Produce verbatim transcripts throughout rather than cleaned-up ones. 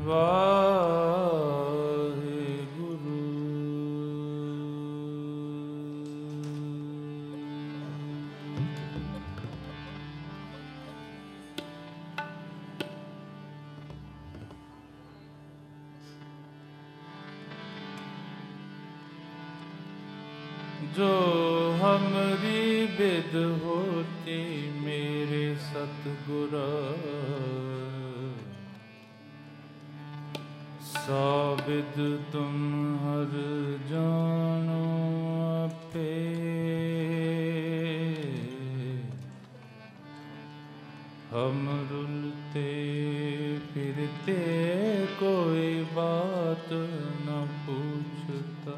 ਵਾਹਿਗੁਰੂ। जो हमरी बिद होती मेरे सतगुरा, सा बिद तुम हर जानो आपे। हम रुलते फिरते कोई बात न पूछता,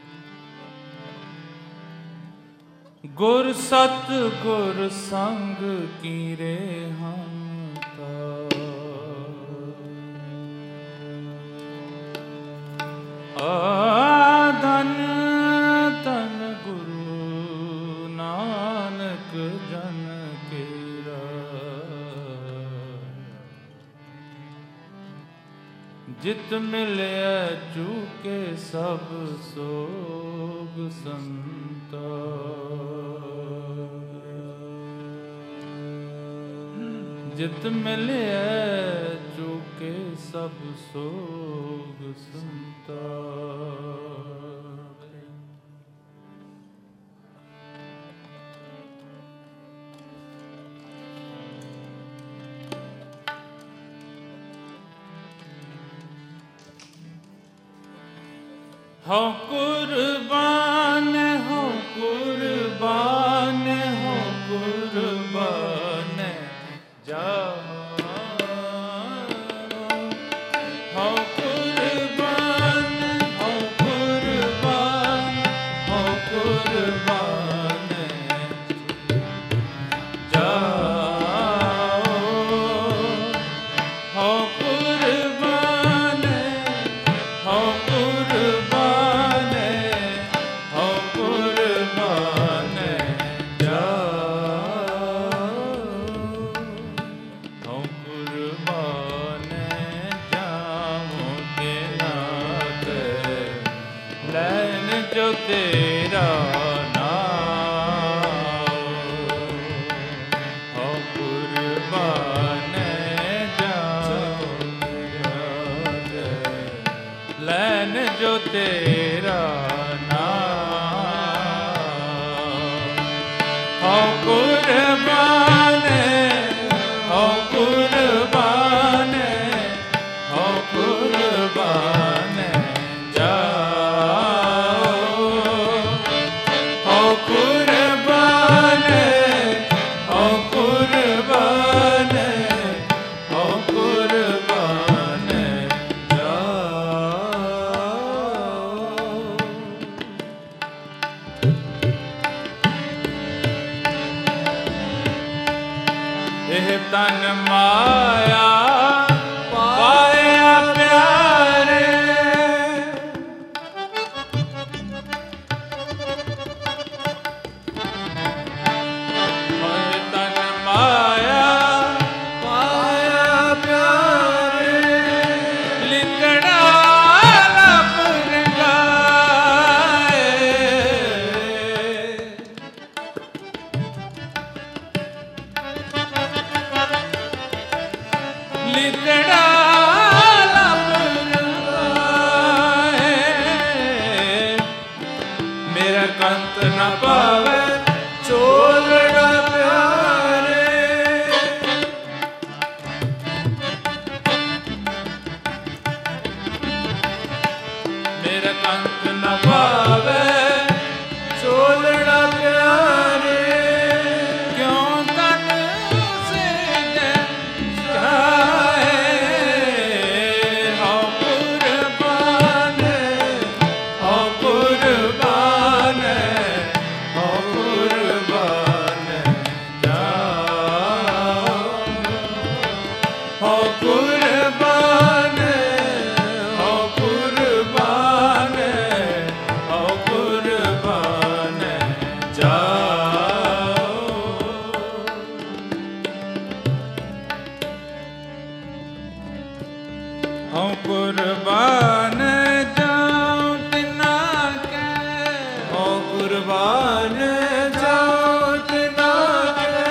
गुर सत गुर संग कीरे हम ता। धन तन गुरु नानक जन केरा, जित मिले चूके सब सोग संता। जित मिले चूके सब सोग संता। हो कुर्बान हो कुर्बान हो कुर्बान जाओ, हो कुर्बान हो कुर्बान हो कुर्बान जाओ, हो कुर्बान हो कुर्बान हो कुर्बान जाओ, हो कुर्बान जाऊं के नाथ लैन जो तेरा नाम। हो कुर्बान जाऊं लैन जो तेरा नाम। हो कुर्बान हो कुर्बान हो कुर्बान जाओ, हो कुर्बान हो कुर्बान हो कुर्बान एह तन माया पाया प्यारे, एह तन माया पाया प्यारे, लिकड़ा लप रंगाए, लिकड़ा लप रंगाए, मेरा कंत न पावे चोलड़ा प्यारे। मेरा कंत न पावे चोलड़ा प्यारे, क्यों तन से जाए। हो कुर्बान हो कुर्बान हो कुर्बान जात नाके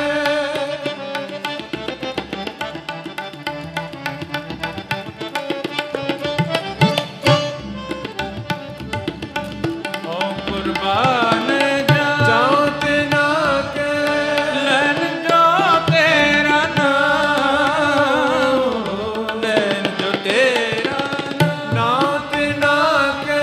ओ कुर्बान जात नाके लैन जो तेरा नाम लैन जो तेरा नात नाके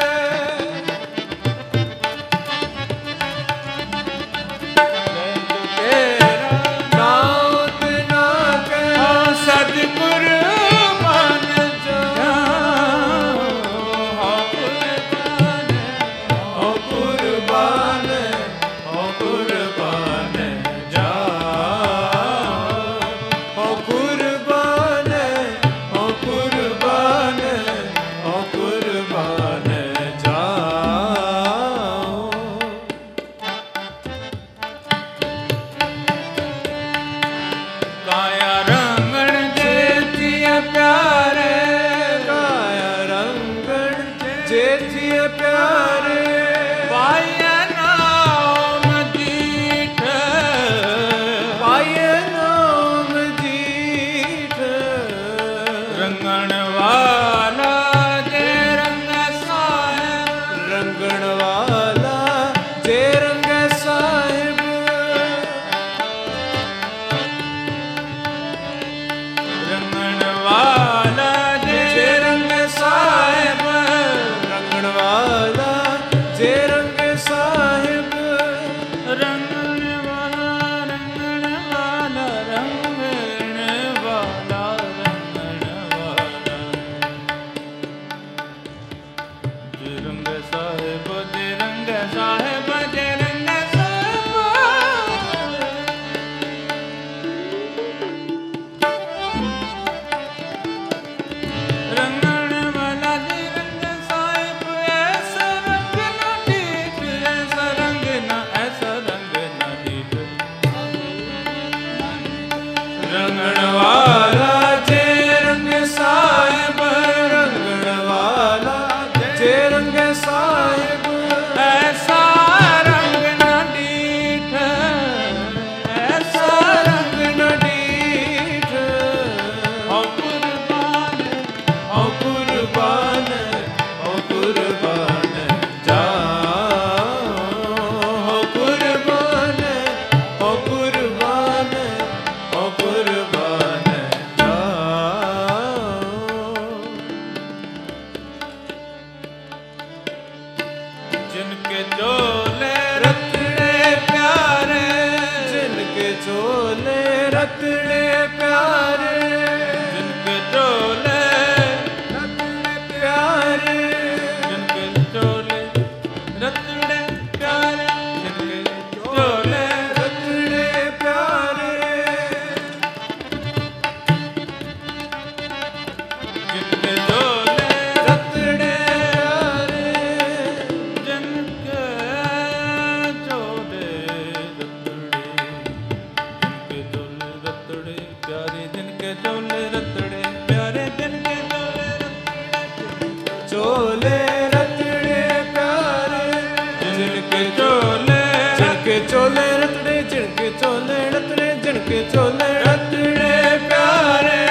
चोले रतड़े जिनके चोले रतड़े जिनके चोले रतड़े प्यारे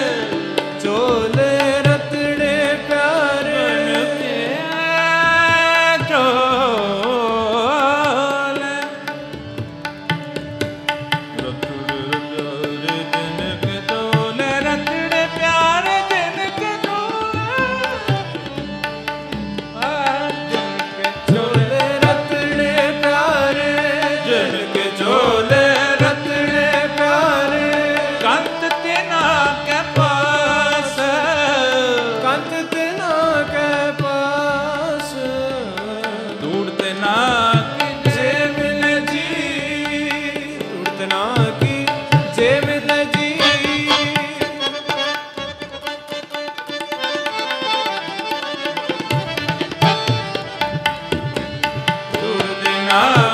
चोले रतड़े प्यारे चोले जिनके चोले रतड़े प्यारे जिनके चोले रतड़े प्यारे जिनके चोले रतड़े प्यारे कंत तिना के पास कंत तिना के पास ढूंढते ना की जे मिले जी ढूंढते ना की जे मिले जी ढूंढते ना